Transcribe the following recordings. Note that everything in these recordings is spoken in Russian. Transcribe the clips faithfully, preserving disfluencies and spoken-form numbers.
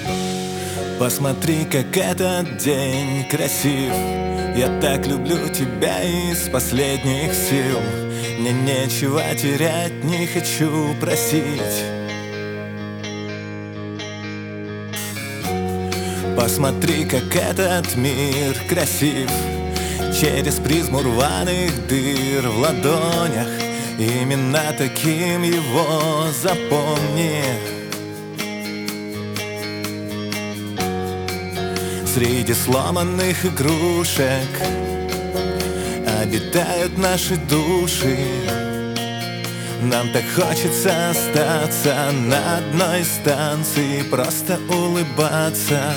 Посмотри, как этот день красив. Я так люблю тебя из последних сил. Мне нечего терять, не хочу просить. Посмотри, как этот мир красив. Через призму рваных дыр в ладонях. Именно таким его запомни. Среди сломанных игрушек обитают наши души. Нам так хочется остаться на одной станции, просто улыбаться.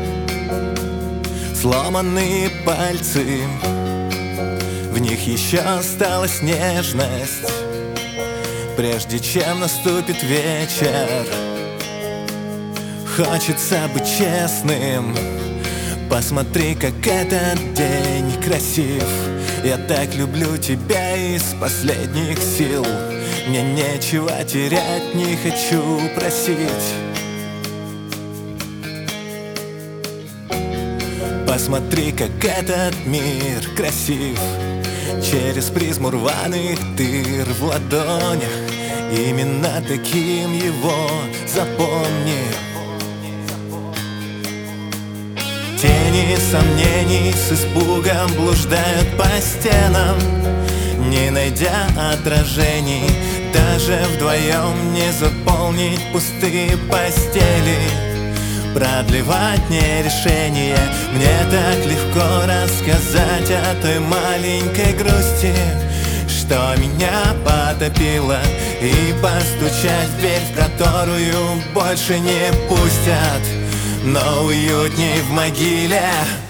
Сломанные пальцы, в них еще осталась нежность. Прежде чем наступит вечер, хочется быть честным. Посмотри, как этот день красив. Я так люблю тебя из последних сил. Мне нечего терять, не хочу просить. Посмотри, как этот мир красив. Через призму рваных дыр в ладонях. Именно таким его запомни. Тени сомнений с испугом блуждают по стенам, не найдя отражений. Даже вдвоем не заполнить пустые постели. Продлевать не решение. Мне так легко рассказать о той маленькой грусти, что меня потопило, и постучать в дверь, в которую больше не пустят. Но уютней в могиле.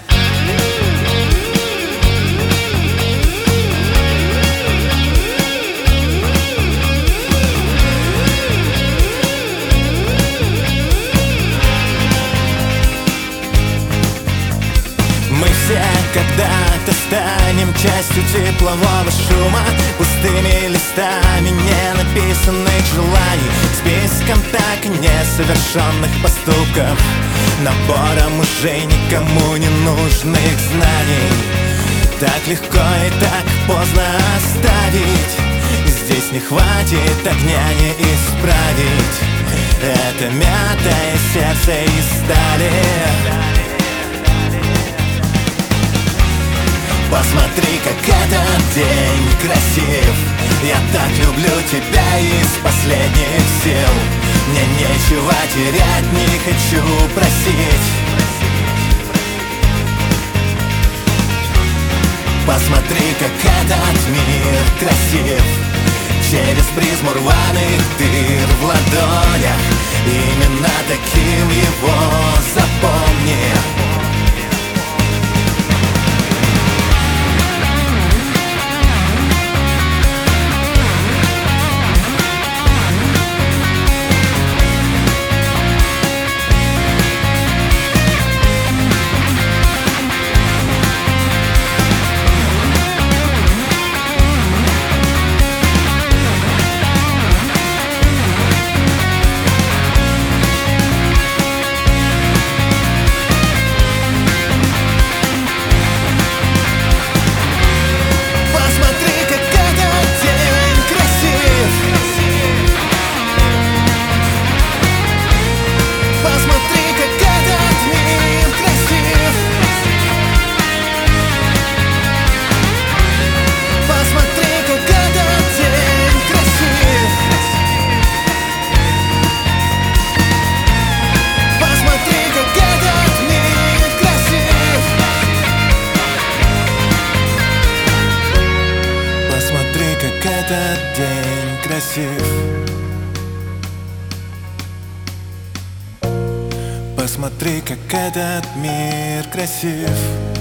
Мы все когда-то станем частью теплового шума, пустыми листами ненаписанных желаний, списком так несовершенных поступков, набором уже никому не нужных знаний. Так легко и так поздно оставить. Здесь не хватит огня, не исправить. Это мятое сердце из стали. Посмотри, как этот день красив. Я так люблю тебя из последних сил. Мне нечего терять, не хочу просить. Посмотри, как этот мир красив. Через призму рваных дыр в ладонях. Именно таким его запомни. Этот день красив. Посмотри, как этот мир красив.